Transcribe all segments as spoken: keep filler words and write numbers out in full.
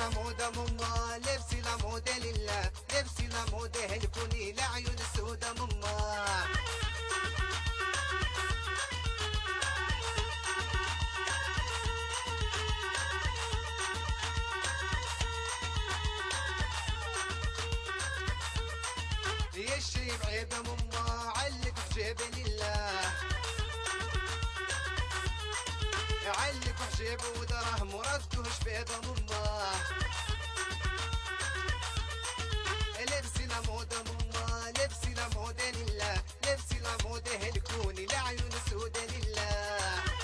لا موضة ماما، لبسي لا موضة لله، لبسي لا موضة هلكوني لعيون السودة ماما. يا الشيب عيبة ماما، علق حجيبة لله، علق حجيبة ودراهم وردوه شبيبة ماما. لبسي لا موضة ماما، لبسي لا موضة لله، لبسي لا موضة هلكوني لعيون السودة لله.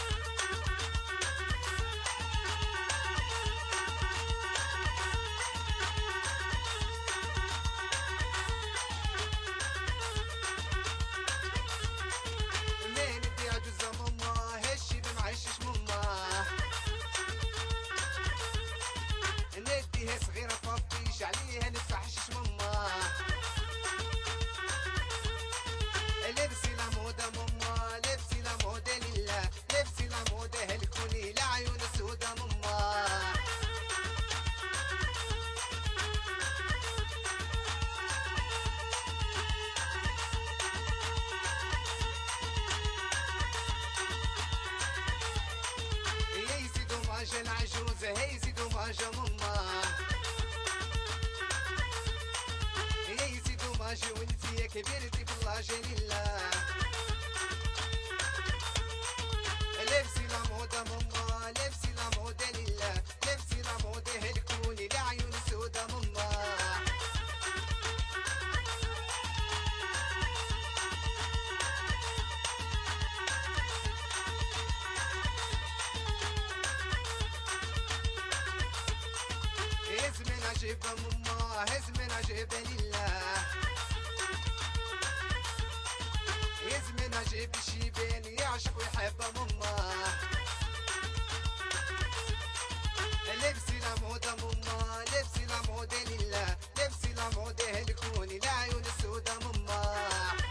نديها صغيرة طفيش عليها نتفحشش ماما. لبسي لا موضة ماما، لبسي لا موضة لله، لبسي لا موضة هلكوني لعيون السودة ماما. يزيدوا ماجا العجوزة، يزيدوا ماجا ماما، يزيدوا ماجا وانتي يا كبيرتي بالله جليلة. لبسي لا موضة ماما، لبسي لا موضة لله، لبسي لا موضة هلكوني لعيون السودة ماما. هزمنا جيبة ماما، هزمنا جيبة لله، هزمنا جيب شيبان يعشق ويحب ماما. لبسي لا موضة ماما، لبسي لا موضة لله، لبسي لا موضة هلكوني لعيون السودة ماما.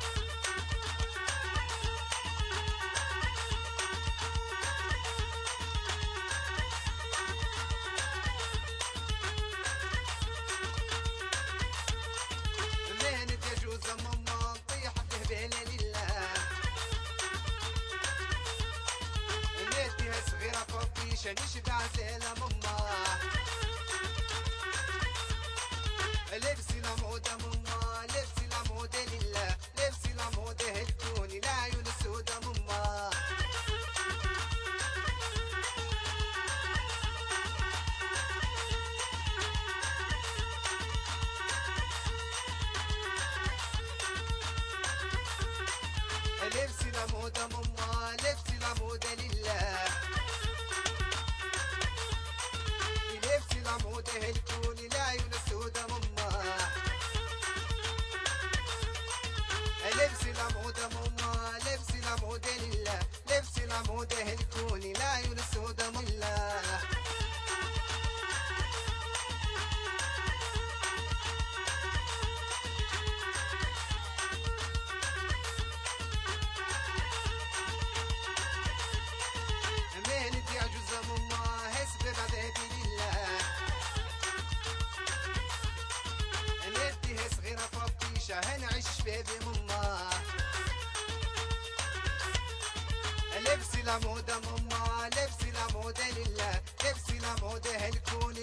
ماما نطيح بهبالة لله، نديها صغيرة فطيشة نشبع زيلة ماما. لبسي لا موضة ماما، لبسي لا موضة لله، لبسي لا موضة هلكوني لعيون السودة ماما. لبسي لا موضة ماما، لبسي لا موضة لله، لبسي لا موضة هلكوني لعيون السودة ماما. لبسي لا موضة ماما، لبسي لا موضة لله، لبسي لا موضة هلكوني لعيون السودة ماما. مهنتي عجوزة ماما، هسبب عذابي لله، نديها صغيرة فطيشة هنعيش شبابي ماما. لبسي لا موضة ماما، لبسي لا موضة لله، لبسي لا موضة هلكوني